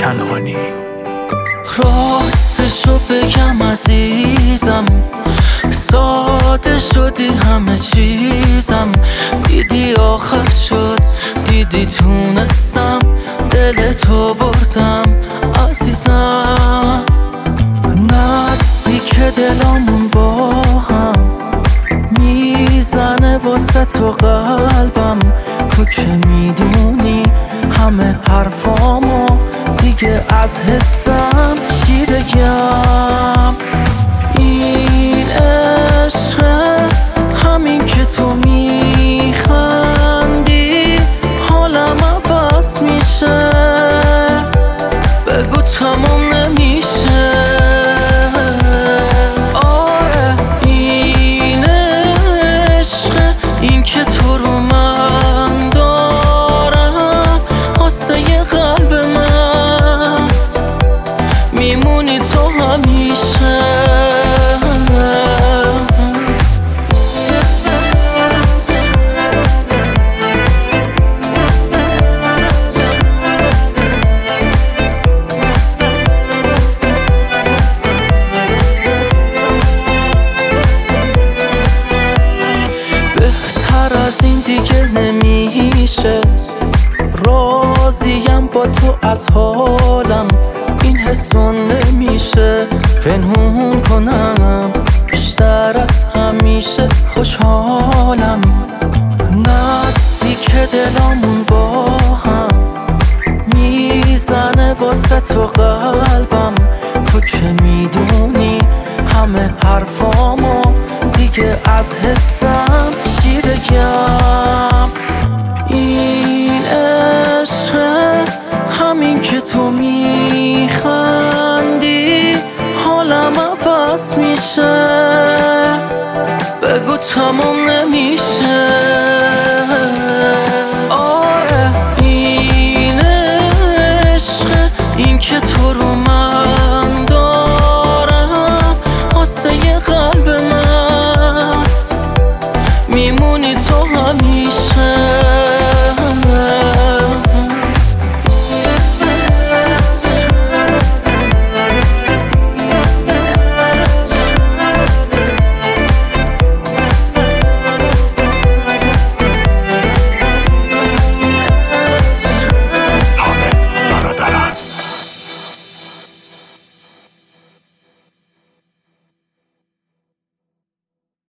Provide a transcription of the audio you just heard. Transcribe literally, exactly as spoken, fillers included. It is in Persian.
کنعانی. راستشو بگم عزیزم، ساده شدی همه چیزم. دیدی آخر شد، دیدی تونستم دل تو بردم عزیزم. نزدیک دلامون با هم میزنه واسه تو قلبم. تو که میدونی همه حرفامو دیگه از حسم چی بگم. این عشقه، همین که تو میخندی حالم عوض میشه. بگو تمام نمیشه. آره این عشقه، این که تو رو من دارم واسه یه قلب من میمونی تو همیشه. بهتر از این دیگه نمیشه. راضیم با تو از حالم، این حسو نمیشه پنهون کنم. بیشتر از همیشه خوشحالم. نزدیک دلامون با هم میزنه واسه تو قلبم. تو که میدونی همه حرفامو دیگه از حسم چی بگم. این عشقه، همین که تو میخندی حالم عوض میشه. بگو تمام نمیشه.